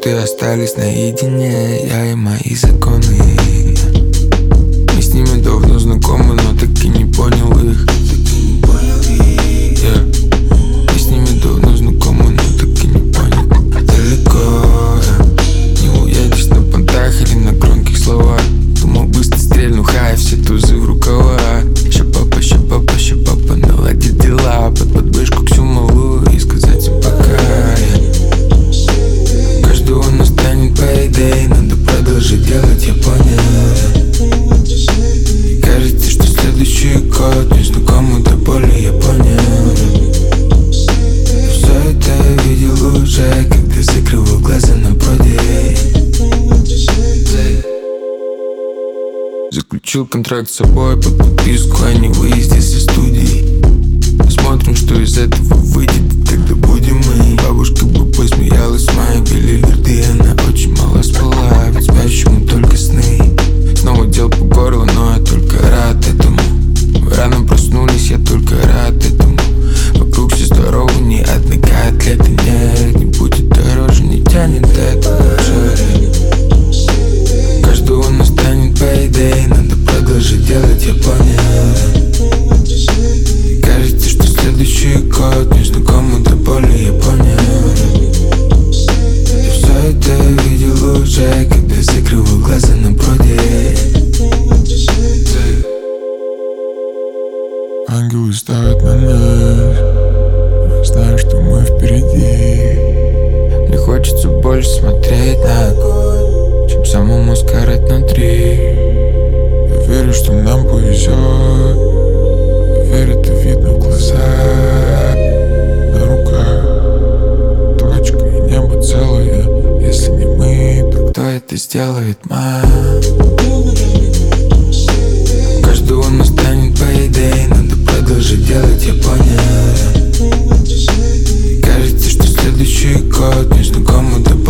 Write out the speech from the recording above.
минуты остались наедине, я и мои законы. Мы с ними давно знакомы, но так и не понял их. Мы с ними давно знакомы, но так и не понял. Далеко не уедешь на понтах или на громких словах. Думал, быстро стрельну хай, все тузы в рукава. Ща папа наладит дела, под подмышку всю малую и сказать им пока. Каждого настанет по идее, надо продолжить делать, я понял. Кажется, что следующий год незнакомый до боли, я понял. Все это видел уже, когда закрывал глаза на проде. Заключил контракт с собой под подписку о невыезде со студии. Посмотрим, что из этого выйдет, когда будем мы. Бабушка бы посмеялась в моей билиберды. Она очень мало спала, ведь спящему только сны. Снова дел по горло, но я только рад этому. Рано проснулись, я только рад этому. Вокруг все здорово, ни одной котлеты нет. Не будет дороже, не тянет это. Каждого настанет по идее, надо продолжить делать, я понял. Кажется, что следующий год незнакомый до боли, я понял. Я все это видел уже, когда закрывал глаза на проде. Ангелы ставят на нас, знаю, что мы впереди. Мне хочется больше смотреть на огонь, чем самому сгорать внутри. Я верю, что нам повезет, верю, это видно в глазах. На руках точка и небо целое. Если не мы, то кто это сделает, мам? Каждого настанет по идее, надо продолжить делать, я понял. Кажется, что следующий год незнакомый до